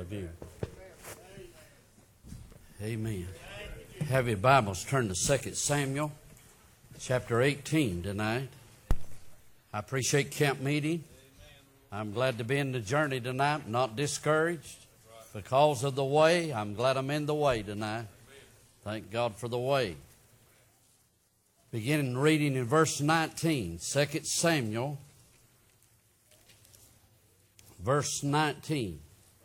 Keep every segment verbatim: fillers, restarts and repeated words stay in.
Love you. Amen. Have your Bibles turned to Second Samuel chapter eighteen tonight. I appreciate camp meeting. I'm glad to be in the journey tonight, not discouraged because of the way. I'm glad I'm in the way tonight. Thank God for the way. Beginning reading in verse nineteen, Second Samuel, verse nineteen.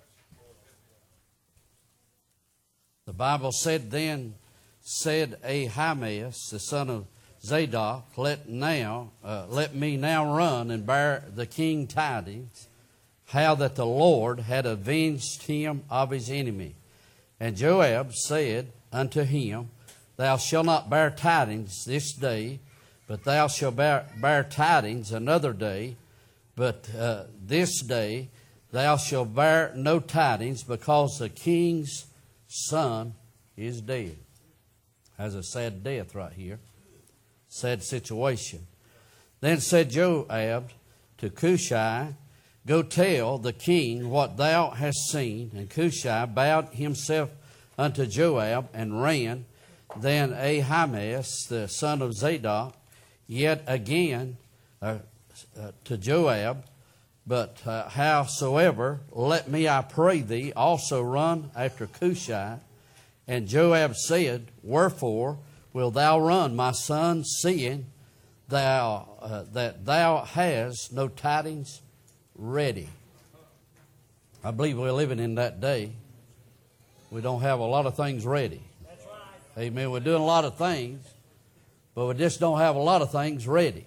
The Bible said, Then said Ahimaaz, the son of Zadok, let now, uh, let me now run and bear the king tidings, how that the Lord had avenged him of his enemy. And Joab said unto him, Thou shalt not bear tidings this day, but thou shalt bear, bear tidings another day. But uh, this day thou shalt bear no tidings, because the king's son is dead. That's a sad death right here. Sad situation. Then said Joab to Cushai, Go tell the king what thou hast seen. And Cushai bowed himself unto Joab and ran. Then Ahimaaz, the son of Zadok, yet again uh, uh, to Joab, But uh, howsoever, let me, I pray thee, also run after Cushai. And Joab said, Wherefore wilt thou run, my son, seeing thou uh, that thou hast no tidings ready? I believe we're living in that day. We don't have a lot of things ready. That's right. Amen. We're doing a lot of things, but we just don't have a lot of things ready.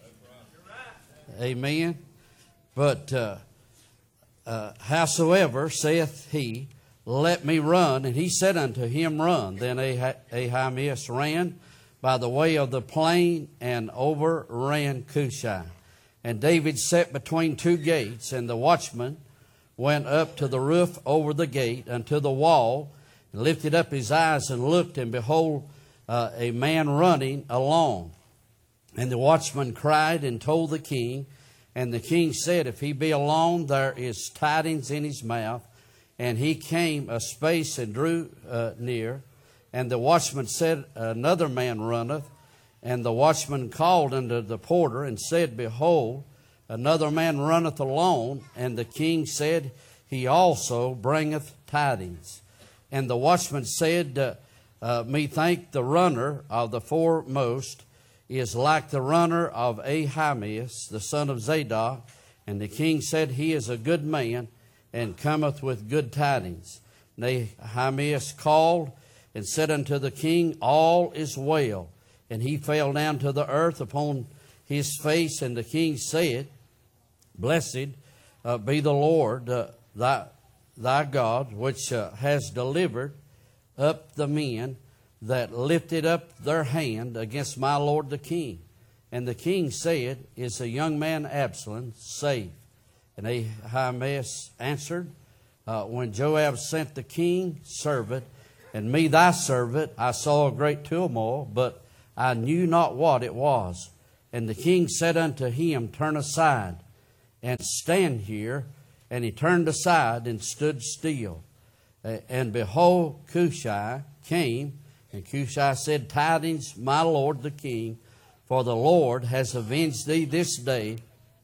Right. Amen. But uh, uh, howsoever, saith he, let me run. And he said unto him, Run. Then Ahimaaz ran by the way of the plain and overran Cushai. And David sat between two gates, and the watchman went up to the roof over the gate unto the wall, and lifted up his eyes and looked, and behold, uh, a man running along. And the watchman cried and told the king. And the king said, If he be alone, there is tidings in his mouth. And he came a space and drew uh, near. And the watchman said, Another man runneth. And the watchman called unto the porter and said, Behold, another man runneth alone. And the king said, He also bringeth tidings. And the watchman said, uh, uh, Methink the runner of the foremost is like the runner of Ahimaaz, the son of Zadok. And the king said, He is a good man, and cometh with good tidings. And Ahimaaz called and said unto the king, All is well. And he fell down to the earth upon his face. And the king said, Blessed uh, be the Lord uh, thy, thy God, which uh, has delivered up the men that lifted up their hand against my lord the king. And the king said, Is the young man Absalom safe? And Ahimaaz answered, uh, When Joab sent the king's servant, and me thy servant, I saw a great turmoil, but I knew not what it was. And the king said unto him, Turn aside, and stand here. And he turned aside and stood still. Uh, and behold, Cushai came. And Cushai said, Tidings, my lord the king, for the Lord has avenged thee this day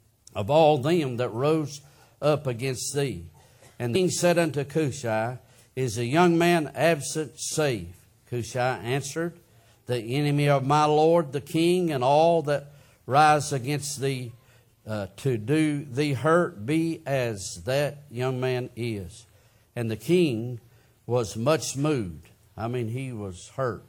of all them that rose up against thee. And the king said unto Cushai, Is the young man absent safe? Cushai answered, The enemy of my lord the king, and all that rise against thee uh, to do thee hurt, be as that young man is. And the king was much moved. I mean, he was hurt.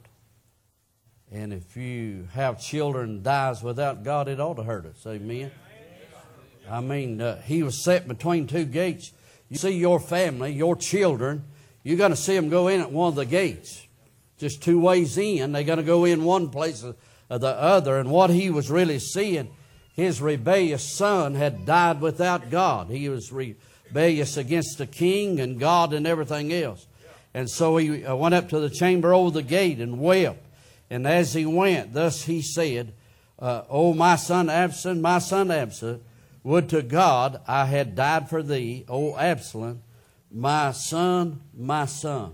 And if you have children dies without God, it ought to hurt us. Amen. I mean, uh, he was set between two gates. You see your family, your children, you're going to see them go in at one of the gates. Just two ways in. They're going to go in one place or the other. And what he was really seeing, his rebellious son had died without God. He was rebellious against the king and God and everything else. And so he went up to the chamber over the gate and wept. And as he went, thus he said, uh, O my son Absalom, my son Absalom, would to God I had died for thee, O Absalom, my son, my son.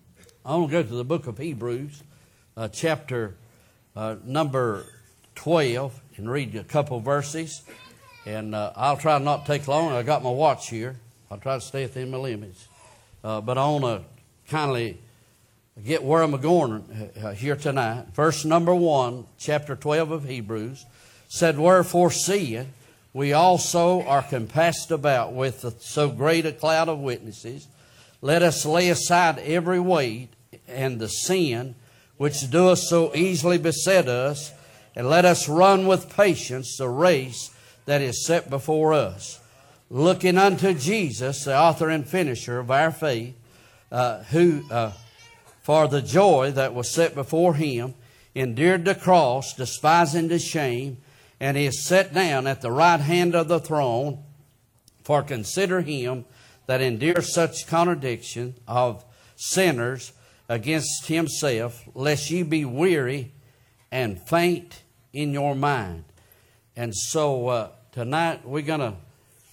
I want to go to the book of Hebrews, uh, chapter uh, number twelve, and read a couple verses. And uh, I'll try not to take long. I got my watch here. I'll try to stay within my limits. Uh, but I want to kindly get where I'm going uh, here tonight. Verse number one, chapter twelve of Hebrews, said, "Wherefore seeing we also are compassed about with so great a cloud of witnesses, let us lay aside every weight and the sin which doeth so easily beset us, and let us run with patience the race that is set before us, looking unto Jesus, the author and finisher of our faith, uh, who uh, for the joy that was set before him endured the cross, despising the shame, and is set down at the right hand of the throne. For consider him that endures such contradiction of sinners against himself, lest ye be weary and faint in your mind." And so uh, tonight we're going to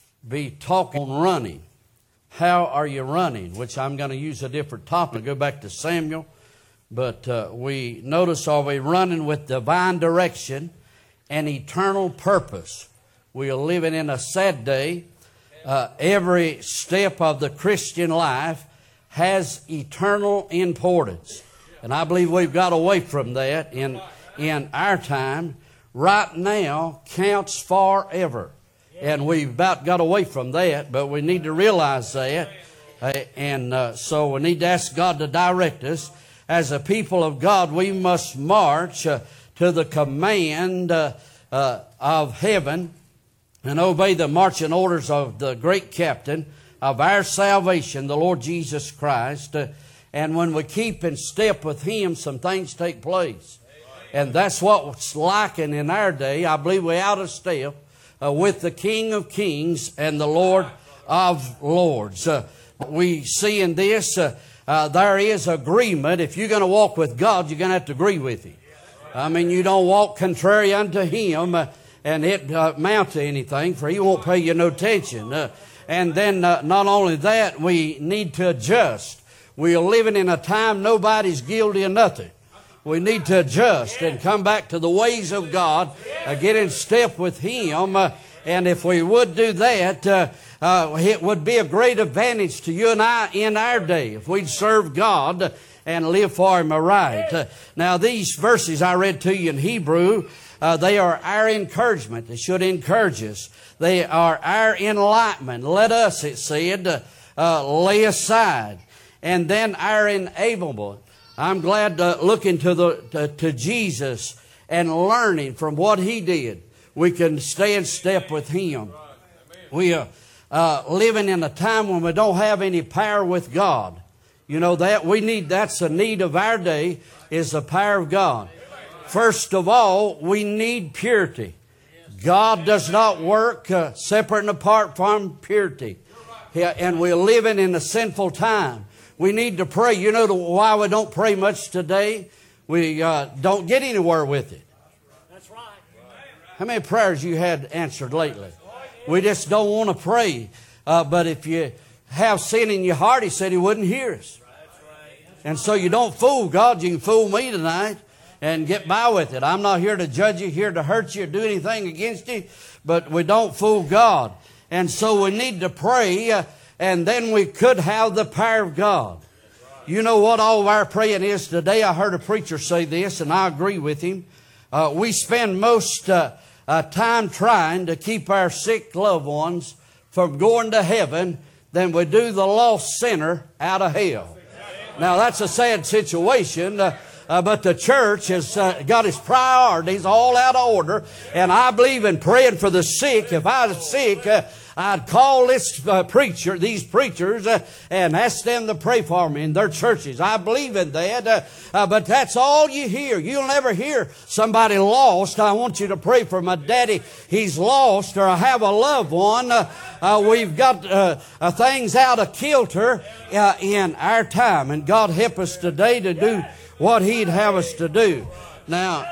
be talking on running. How are you running? Which I'm going to use a different topic. Go back to Samuel. But uh, we notice, are we running with divine direction and eternal purpose? We are living in a sad day. Uh, every step of the Christian life has eternal importance. And I believe we've got away from that in, in our time. Right now counts forever. And we've about got away from that, but we need to realize that. Uh, and uh, so we need to ask God to direct us. As a people of God, we must march uh, to the command uh, uh, of heaven and obey the marching orders of the great captain of our salvation, the Lord Jesus Christ. Uh, and when we keep in step with Him, some things take place. And that's what's lacking in our day. I believe we're out of step uh, with the King of Kings and the Lord of Lords. Uh, we see in this, uh, uh, there is agreement. If you're going to walk with God, you're going to have to agree with Him. I mean, you don't walk contrary unto Him uh, and it uh, amount to anything, for He won't pay you no attention. Uh, and then uh, not only that, we need to adjust. We are living in a time nobody's guilty of nothing. We need to adjust and come back to the ways of God, uh, get in step with Him. Uh, and if we would do that, uh, uh, it would be a great advantage to you and I in our day if we'd serve God and live for Him aright. Uh, now, these verses I read to you in Hebrew, uh, they are our encouragement. They should encourage us. They are our enlightenment. Let us, it said, uh, uh, lay aside. And then our enablement. I'm glad to look into the to, to Jesus and learning from what He did. We can stay in step with Him. We are uh, living in a time when we don't have any power with God. You know that we need. That's the need of our day, is the power of God. First of all, we need purity. God does not work uh, separate and apart from purity. Yeah, and we're living in a sinful time. We need to pray. You know why we don't pray much today? We uh, don't get anywhere with it. That's right. How many prayers you had answered lately? We just don't want to pray. Uh, but if you have sin in your heart, He said He wouldn't hear us. And so you don't fool God. You can fool me tonight and get by with it. I'm not here to judge you, here to hurt you or do anything against you. But we don't fool God. And so we need to pray. Uh, And then we could have the power of God. You know what all of our praying is today? I heard a preacher say this, and I agree with him. Uh, we spend most uh, uh, time trying to keep our sick loved ones from going to heaven than we do the lost sinner out of hell. Now, that's a sad situation. Uh, Uh, but the church has uh, got its priorities all out of order. And I believe in praying for the sick. If I was sick, uh, I'd call this uh, preacher, these preachers, uh, and ask them to pray for me in their churches. I believe in that. Uh, uh, but that's all you hear. You'll never hear somebody lost. I want you to pray for my daddy. He's lost, or I have a loved one. Uh, uh, we've got uh, uh, things out of kilter uh, in our time. And God help us today to do what He'd have us to do. Now,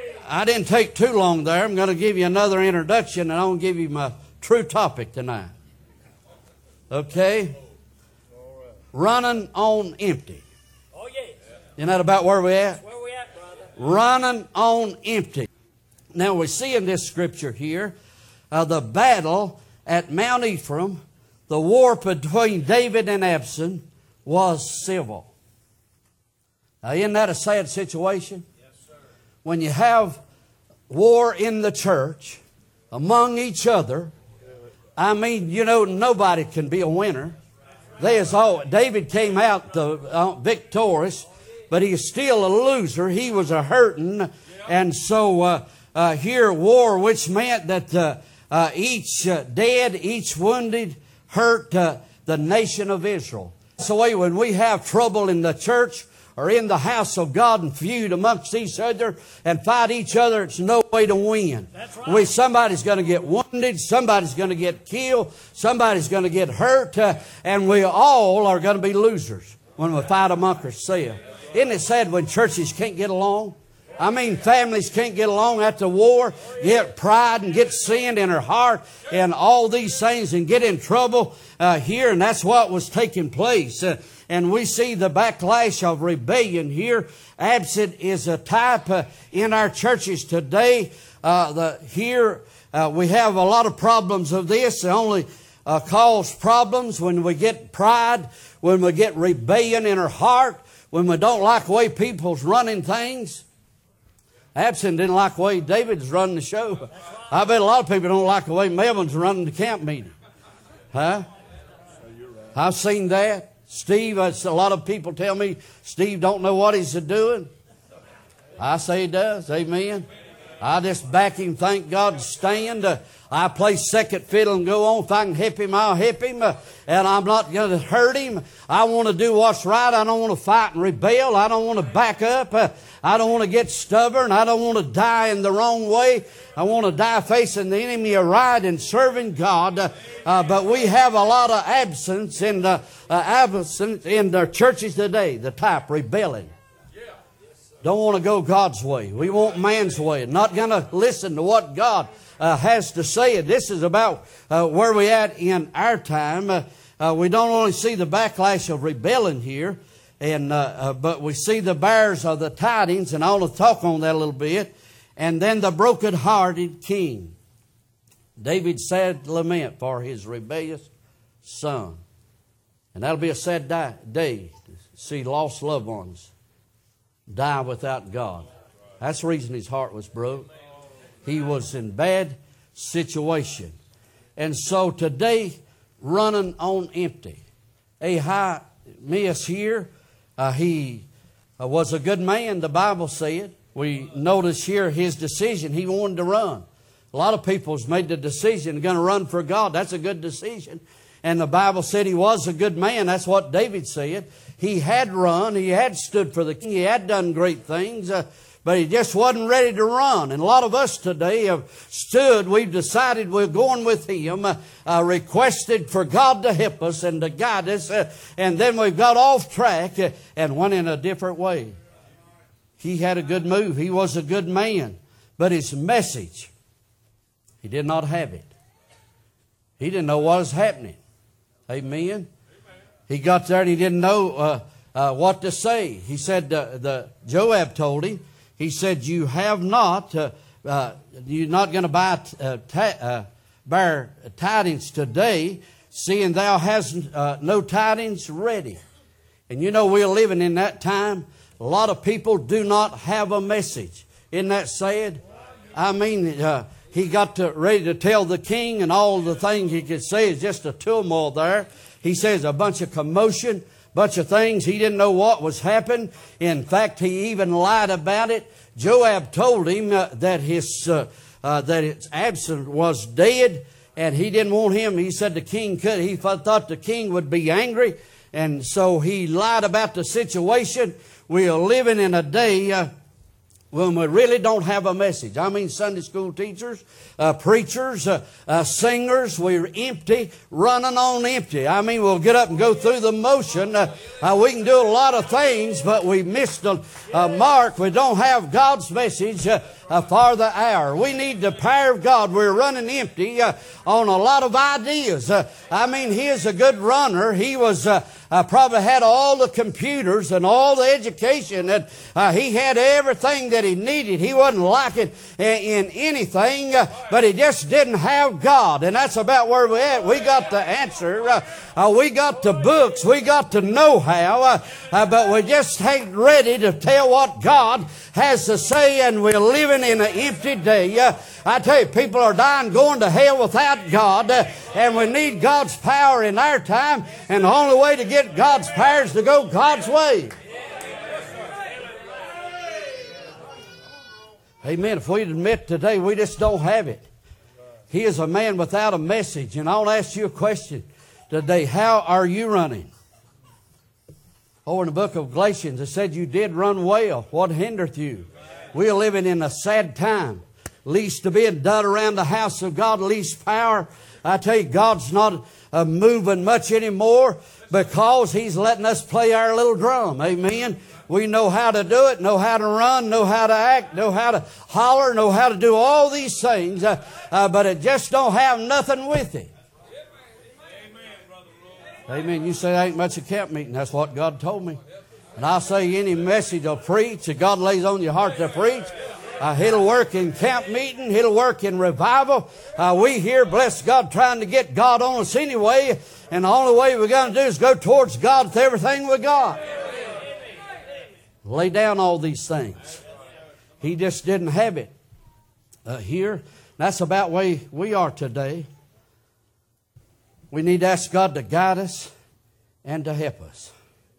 I didn't take too long there. I'm going to give you another introduction, and I'm going to give you my true topic tonight. Okay? running on empty. Oh, yes. Isn't that about where we at? Where we at, brother? Running on empty. Now we see in this scripture here uh, the battle at Mount Ephraim, the war between David and Absalom, was civil. Now, isn't that a sad situation? Yes, sir. When you have war in the church among each other, I mean, you know, nobody can be a winner. There's all, David came out the, uh, victorious, but he is still a loser. He was a hurting. And so uh, uh, here, war, which meant that uh, uh, each uh, dead, each wounded, hurt uh, the nation of Israel. So when we have trouble in the church or in the house of God and feud amongst each other and fight each other, it's no way to win. That's right. We, somebody's going to get wounded, somebody's going to get killed, somebody's going to get hurt, uh, and we all are going to be losers when we fight amongst ourselves. Isn't it sad when churches can't get along? I mean, families can't get along after war, get pride and get sin in their heart and all these things and get in trouble uh, here. And that's what was taking place. Uh, and we see the backlash of rebellion here. Absent is a type uh, in our churches today. Uh, the, here uh, we have a lot of problems of this. They only uh, cause problems when we get pride, when we get rebellion in our heart, when we don't like the way people's running things. Absalom didn't like the way David's running the show. I bet a lot of people don't like the way Melvin's running the camp meeting. Huh? I've seen that. Steve, a lot of people tell me Steve don't know what he's doing. I say he does. Amen. I just back him, thank God, stand. Uh, I play second fiddle and go on. If I can help him, I'll help him. Uh, and I'm not going to hurt him. I want to do what's right. I don't want to fight and rebel. I don't want to back up. Uh, I don't want to get stubborn. I don't want to die in the wrong way. I want to die facing the enemy aright and serving God. Uh, uh, but we have a lot of absence in the, uh, absence in the churches today. The type rebelling. Don't want to go God's way. We want man's way. Not going to listen to what God uh, has to say. This is about uh, where we at in our time. Uh, uh, we don't only see the backlash of rebellion here, and uh, uh, but we see the bearers of the tidings, and I want to talk on that a little bit. And then the broken-hearted king. David sad lament for his rebellious son. And that'll be a sad di- day to see lost loved ones die without God. That's the reason his heart was broke. He was in bad situation. And so today, running on empty. Ahimias here, uh, he uh, was a good man, the Bible said. We notice here his decision. He wanted to run. A lot of people's made the decision, going to run for God. That's a good decision. And the Bible said he was a good man. That's what David said. He had run. He had stood for the king. He had done great things. Uh, but he just wasn't ready to run. And a lot of us today have stood. We've decided we're going with him. Uh, uh, requested for God to help us and to guide us. Uh, and then we've got off track uh, and went in a different way. He had a good move. He was a good man. But his message, he did not have it. He didn't know what was happening. Amen. He got there and he didn't know uh, uh, what to say. He said, uh, the Joab told him, he said, you have not, uh, uh, you're not going to buy, uh, ta- uh, bear tidings today, seeing thou hast uh, no tidings ready. And you know, we're living in that time. A lot of people do not have a message. Isn't that sad? I mean, uh, he got to, ready to tell the king, and all the things he could say is just a turmoil there. He says a bunch of commotion, bunch of things. He didn't know what was happening. In fact, he even lied about it. Joab told him uh, that his uh, uh, that his Absalom was dead, and he didn't want him. He said the king could. He thought the king would be angry, and so he lied about the situation. We are living in a day Uh, when we really don't have a message. I mean, Sunday school teachers, uh, preachers, uh, uh, singers, we're empty, running on empty. I mean, we'll get up and go through the motion. Uh, uh, we can do a lot of things, but we missed the uh, mark. We don't have God's message uh, uh, for the hour. We need the power of God. We're running empty uh, on a lot of ideas. Uh, I mean, he is a good runner. He was uh, uh, probably had all the computers and all the education. And uh, he had everything that he needed. He wasn't lacking in, in anything, uh, but he just didn't have God. And that's about where we're at. We got the answer. Uh, uh, we got the books. We got the know-how. Uh, uh, but we just ain't ready to tell what God has to say, and we're living in an empty day. Uh, I tell you, people are dying going to hell without God, uh, and we need God's power in our time, and the only way to get God's power is to go God's way. Amen. If we'd admit today we just don't have it. He is a man without a message. And I'll ask you a question today. How are you running? Oh, in the book of Galatians, it said you did run well. What hindereth you? We are living in a sad time. Least to be done around the house of God, least power. I tell you, God's not uh, moving much anymore because He's letting us play our little drum. Amen. We know how to do it, know how to run, know how to act, know how to holler, know how to do all these things, uh, uh, but it just don't have nothing with it. Amen. You say there ain't much of camp meeting. That's what God told me. And I say any message will preach that God lays on your heart to preach. Uh, it'll work in camp meeting. It'll work in revival. Uh, we here, bless God, trying to get God on us anyway. And the only way we're going to do is go towards God with everything we got. Lay down all these things. He just didn't have it uh, here. That's about the way we are today. We need to ask God to guide us and to help us.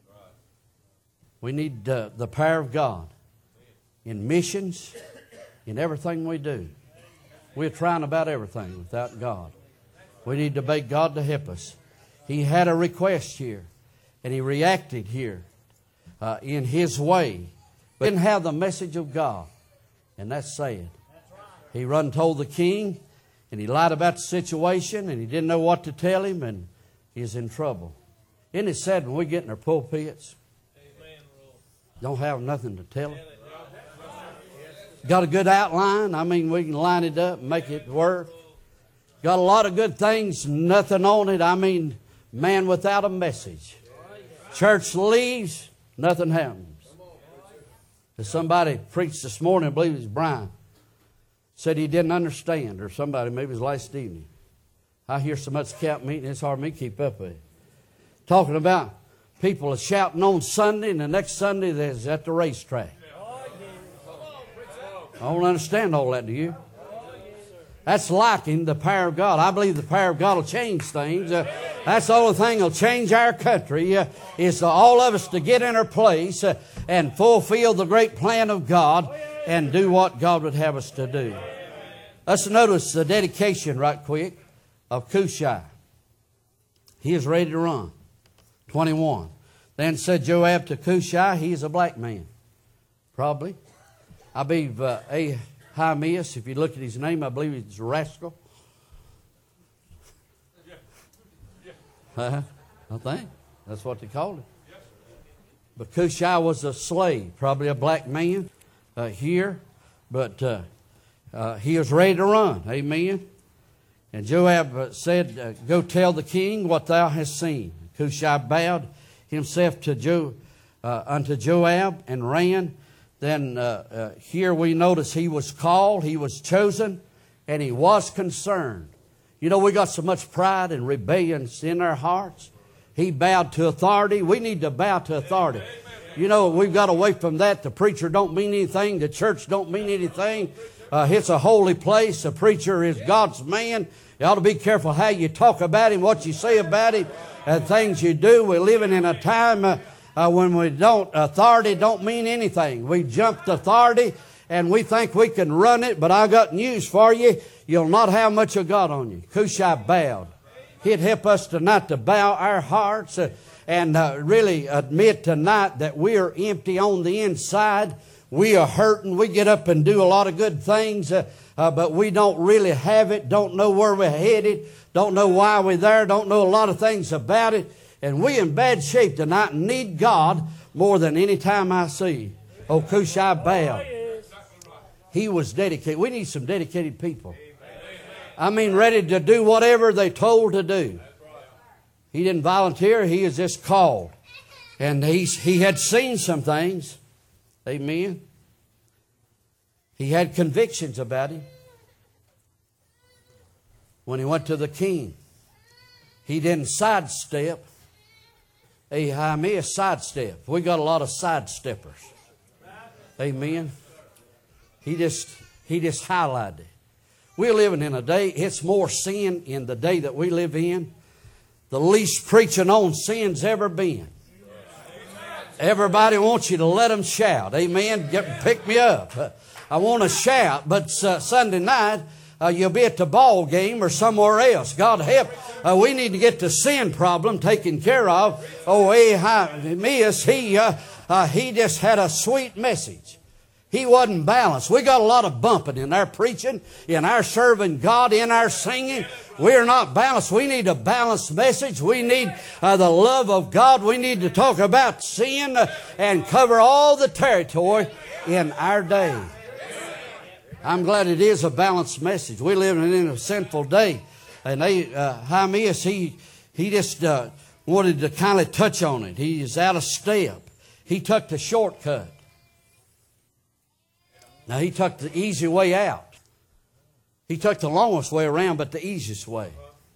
We need uh, the power of God in missions, in everything we do. We're trying about everything without God. We need to beg God to help us. He had a request here, and he reacted here uh, in his way, but didn't have the message of God, and that's sad. He run told the king, and he lied about the situation, and he didn't know what to tell him, and he's in trouble. Isn't it sad when we get in our pulpits, don't have nothing to tell him? Got a good outline. I mean, we can line it up and make it work. Got a lot of good things, nothing on it. I mean, man without a message. Church leaves, nothing happens. As somebody preached this morning, I believe it was Brian, said he didn't understand, or somebody, maybe it was last evening. I hear so much camp meeting, it's hard for me to keep up with it. Talking about people are shouting on Sunday, and the next Sunday they're at the racetrack. I don't understand all that, do you? That's lacking the power of God. I believe the power of God will change things. Uh, that's the only thing that will change our country, uh, is to all of us to get in our place uh, and fulfill the great plan of God and do what God would have us to do. Let's notice the dedication right quick of Cushai. He is ready to run. twenty-one. Then said Joab to Cushai, he is a black man. Probably. I believe uh, Ahimaeus, if you look at his name, I believe he's a rascal. Uh, I think. That's what they called him. But Cushai was a slave, probably a black man uh, here. But uh, uh, he was ready to run. Amen. And Joab uh, said, uh, go tell the king what thou hast seen. Cushai bowed himself to jo, uh, unto Joab and ran. Then uh, uh, here we notice he was called, he was chosen, and he was concerned. You know, we got so much pride and rebellion in our hearts. He bowed to authority. We need to bow to authority. You know, we've got away from that. The preacher don't mean anything. The church don't mean anything. Uh, it's a holy place. The preacher is God's man. You ought to be careful how you talk about him, what you say about him, and things you do. We're living in a time uh, uh, when we don't, authority don't mean anything. We jumped authority and we think we can run it, but I got news for you. You'll not have much of God on you. Cushai bowed. He'd help us tonight to bow our hearts uh, and uh, really admit tonight that we are empty on the inside. We are hurting. We get up and do a lot of good things, uh, uh, but we don't really have it, don't know where we're headed, don't know why we're there, don't know a lot of things about it. And we in bad shape tonight and need God more than any time I see. Oh, Cushai bowed. He was dedicated. We need some dedicated people. I mean, ready to do whatever they told to do. He didn't volunteer. He was just called. And he's, he had seen some things. Amen. He had convictions about him. When he went to the king, he didn't sidestep. Ahimaeus sidestep. We got a lot of sidesteppers. Amen. He just he just highlighted it. We're living in a day, it's more sin in the day that we live in. The least preaching on sin's ever been. Everybody wants you to let them shout. Amen. Get, pick me up. Uh, I want to shout, but uh, Sunday night uh, you'll be at the ball game or somewhere else. God help. Uh, we need to get the sin problem taken care of. Oh, Ahimaeus, he uh, uh, he just had a sweet message. He wasn't balanced. We got a lot of bumping in our preaching, in our serving God, in our singing. We're not balanced. We need a balanced message. We need uh, the love of God. We need to talk about sin uh, and cover all the territory in our day. I'm glad it is a balanced message. We're living in a sinful day. And they, uh, Ahimaeus, he, he just uh, wanted to kind of touch on it. He is out of step. He took the shortcut. Now, he took the easy way out. He took the longest way around, but the easiest way.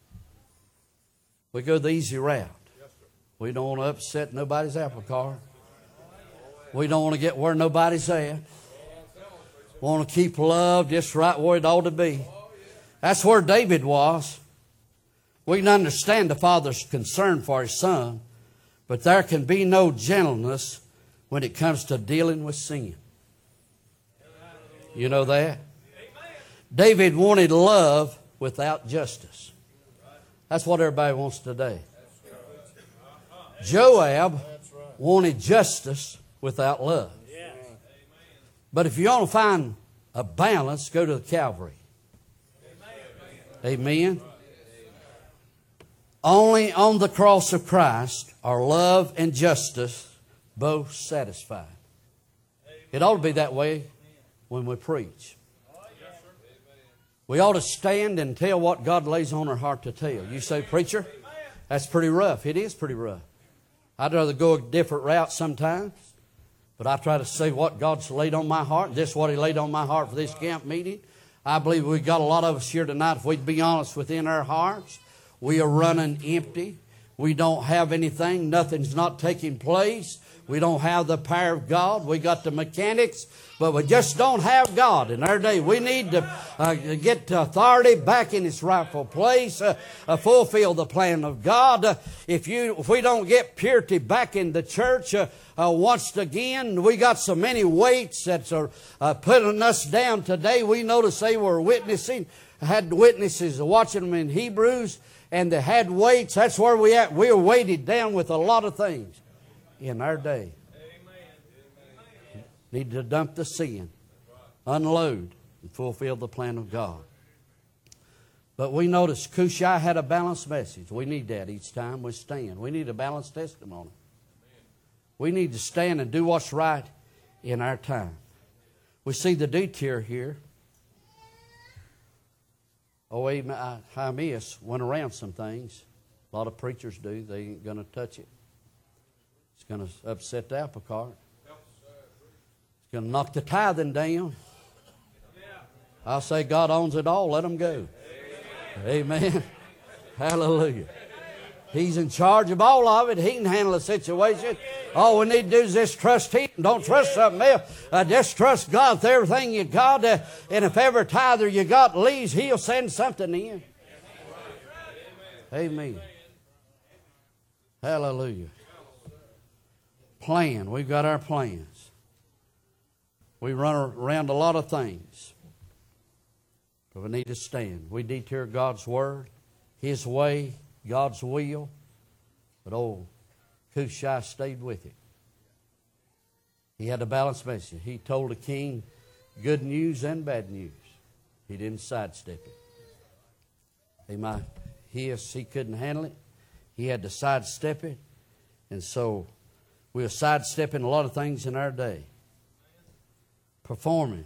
We go the easy route. We don't want to upset nobody's apple cart. We don't want to get where nobody's at. We want to keep love just right where it ought to be. That's where David was. We can understand the father's concern for his son, but there can be no gentleness when it comes to dealing with sin. You know that? David wanted love without justice. That's what everybody wants today. Joab wanted justice without love. But if you want to find a balance, go to the Calvary. Amen. Only on the cross of Christ are love and justice both satisfied. It ought to be that way when we preach. We ought to stand and tell what God lays on our heart to tell. You say, preacher, that's pretty rough. It is pretty rough. I'd rather go a different route sometimes. But I try to say what God's laid on my heart. This is what He laid on my heart for this camp meeting. I believe we've got a lot of us here tonight. If we'd be honest within our hearts, we are running empty. We don't have anything. Nothing's not taking place. We don't have the power of God. We got the mechanics, but we just don't have God in our day. We need to uh, get authority back in its rightful place, uh, uh, fulfill the plan of God. Uh, if you, if we don't get purity back in the church uh, uh, once again, we got so many weights that are uh, putting us down today. We noticed they were witnessing, had witnesses watching them in Hebrews, and they had weights. That's where we at. We are weighted down with a lot of things in our day. Amen. Need to dump the sin, unload, and fulfill the plan of God. But we notice Cushai had a balanced message. We need that each time we stand. We need a balanced testimony. We need to stand and do what's right in our time. We see the detour here. Oh, Ahimaeus went around some things. A lot of preachers do. They ain't going to touch it. It's going to upset the apple cart. It's going to knock the tithing down. I'll say God owns it all. Let Him go. Amen. Amen. Hallelujah. He's in charge of all of it. He can handle the situation. All we need to do is just trust Him. Don't trust something else. Uh, just trust God with everything you got. Uh, and if every tither you got leaves, He'll send something in. Amen. Hallelujah. Plan. We've got our plans. We run around a lot of things. But we need to stand. We detour God's Word, His way, God's will. But old Cushai stayed with it. He had a balanced message. He told the king good news and bad news. He didn't sidestep it. He might, he, he couldn't handle it. He had to sidestep it. And so we're sidestepping a lot of things in our day. Performing.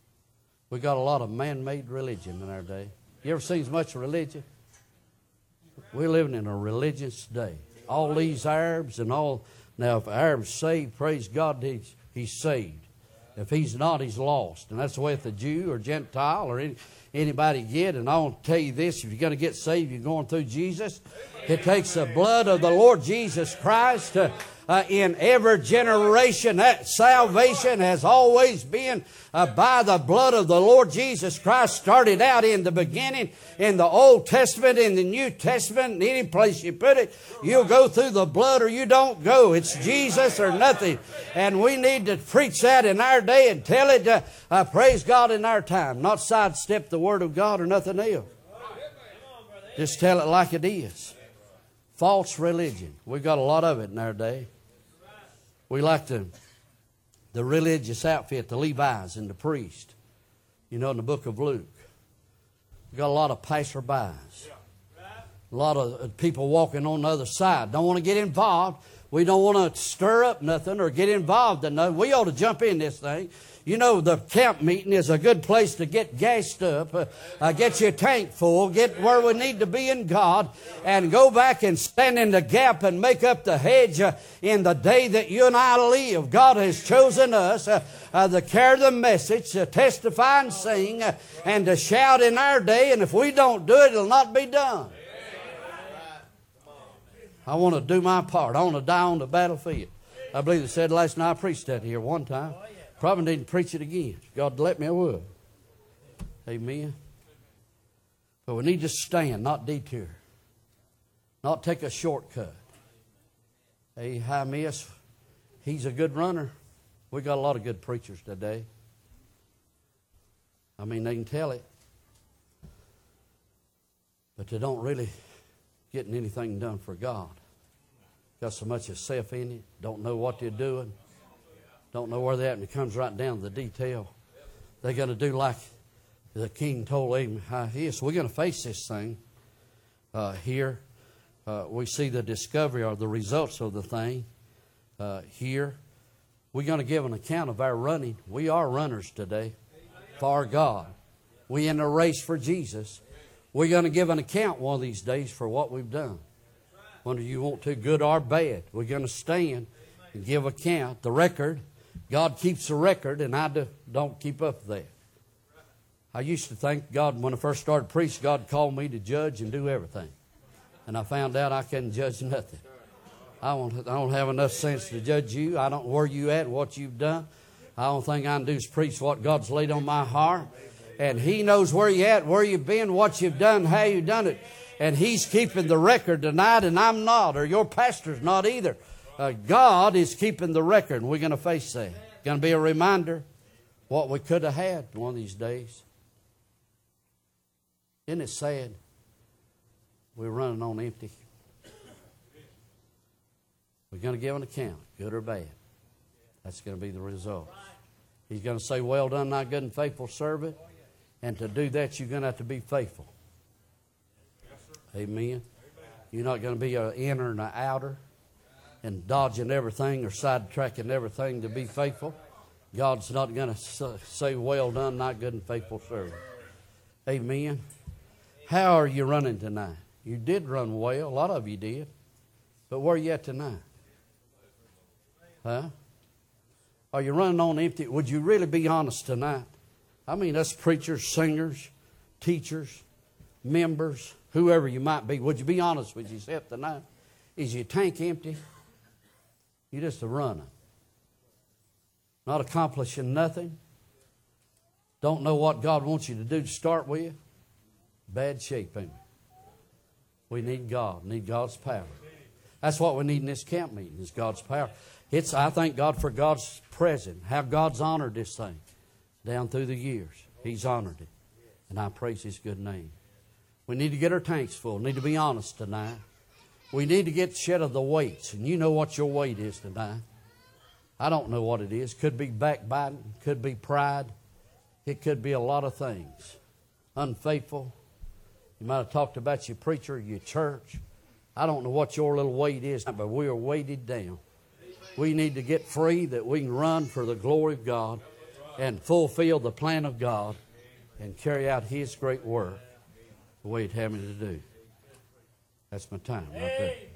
We got a lot of man-made religion in our day. You ever seen as much religion? We're living in a religious day. All these Arabs and all. Now, if an Arab's saved, praise God, he's, he's saved. If he's not, he's lost. And that's the way if a Jew or Gentile or any, anybody get. And I want to tell you this, if you're going to get saved, you're going through Jesus. It takes the blood of the Lord Jesus Christ to, uh, in every generation. That salvation has always been uh, by the blood of the Lord Jesus Christ. Started out in the beginning, in the Old Testament, in the New Testament, any place you put it, you'll go through the blood or you don't go. It's Jesus or nothing. And we need to preach that in our day and tell it, uh, uh, praise God, in our time. Not sidestep the Word of God or nothing else. Just tell it like it is. False religion. We've got a lot of it in our day. We like the, the religious outfit, the Levites and the priest. You know, in the book of Luke. We've got a lot of passerbys. A lot of people walking on the other side. Don't want to get involved. We don't want to stir up nothing or get involved in nothing. We ought to jump in this thing. You know, the camp meeting is a good place to get gassed up, uh, uh, get your tank full, get where we need to be in God, and go back and stand in the gap and make up the hedge uh, in the day that you and I live. God has chosen us uh, uh, to carry the message, to testify and sing, uh, and to shout in our day, and if we don't do it, it'll not be done. I want to do my part. I want to die on the battlefield. I believe they said last night, I preached that here one time. Probably need to preach it again. If God let me, I will. Amen. But we need to stand, not detour. Not take a shortcut. Hey, hi, miss. He's a good runner. We got a lot of good preachers today. I mean, they can tell it. But they don't really getting anything done for God. Got so much of self in it. Don't know what they're doing. Don't know where they're at, and it comes right down to the detail. They're going to do like the king told him, yes, we're going to face this thing uh, here. Uh, we see the discovery or the results of the thing uh, here. We're going to give an account of our running. We are runners today for God. We in a race for Jesus. We're going to give an account one of these days for what we've done. Whether you want to, good or bad. We're going to stand and give account. The record. God keeps a record, and I do, don't keep up with that. I used to think God, when I first started preaching, God called me to judge and do everything. And I found out I couldn't judge nothing. I don't, I don't have enough sense to judge you. I don't know where you at, what you've done. I don't think I can do is preach what God's laid on my heart. And He knows where you're at, where you've been, what you've done, how you've done it. And He's keeping the record tonight, and I'm not, or your pastor's not either. Uh, God is keeping the record, and we're going to face that. Going to be a reminder what we could have had one of these days. Isn't it sad? We're running on empty. We're going to give an account, good or bad. That's going to be the result. He's going to say, well done, thy good and faithful servant. And to do that, you're going to have to be faithful. Amen. You're not going to be an inner and an outer and dodging everything or sidetracking everything to be faithful. God's not going to say, well done, thy good and faithful servant. Amen. How are you running tonight? You did run well. A lot of you did. But where are you at tonight? Huh? Are you running on empty? Would you really be honest tonight? I mean, us preachers, singers, teachers, members, whoever you might be, would you be honest with yourself tonight? Is your tank empty? You're just a runner. Not accomplishing nothing. Don't know what God wants you to do to start with. Bad shape, ain't we? We need God. Need God's power. That's what we need in this camp meeting, is God's power. It's, I thank God for God's presence, how God's honored this thing down through the years. He's honored it. And I praise His good name. We need to get our tanks full. We need to be honest tonight. We need to get shed of the weights. And you know what your weight is tonight. I don't know what it is. Could be backbiting. Could be pride. It could be a lot of things. Unfaithful. You might have talked about your preacher, your church. I don't know what your little weight is, but we are weighted down. We need to get free that we can run for the glory of God and fulfill the plan of God and carry out His great work the way He'd have me to do. That's my time right there.